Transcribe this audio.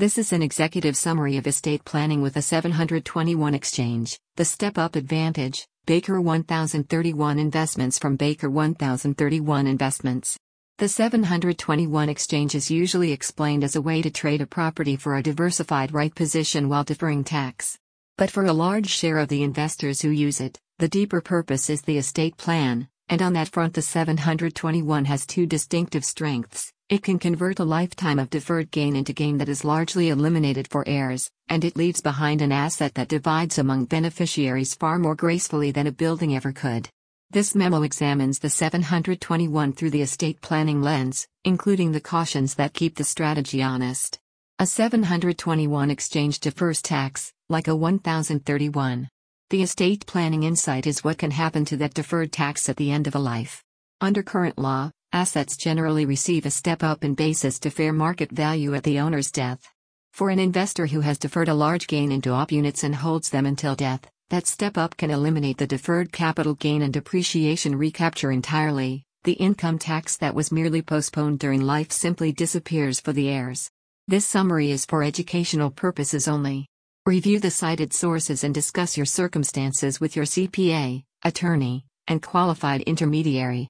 This is an executive summary of estate planning with a 721 exchange, the step-up advantage, Baker 1031 investments from Baker 1031 Investments. The 721 exchange is usually explained as a way to trade a property for a diversified right position while deferring tax. But for a large share of the investors who use it, the deeper purpose is the estate plan, and on that front the 721 has two distinctive strengths. It can convert a lifetime of deferred gain into gain that is largely eliminated for heirs, and it leaves behind an asset that divides among beneficiaries far more gracefully than a building ever could. This memo examines the 721 through the estate planning lens, including the cautions that keep the strategy honest. A 721 exchange defers tax, like a 1031. The estate planning insight is what can happen to that deferred tax at the end of a life. Under current law, assets generally receive a step-up in basis to fair market value at the owner's death. For an investor who has deferred a large gain into OP units and holds them until death, that step-up can eliminate the deferred capital gain and depreciation recapture entirely. The income tax that was merely postponed during life simply disappears for the heirs. This summary is for educational purposes only. Review the cited sources and discuss your circumstances with your CPA, attorney, and qualified intermediary.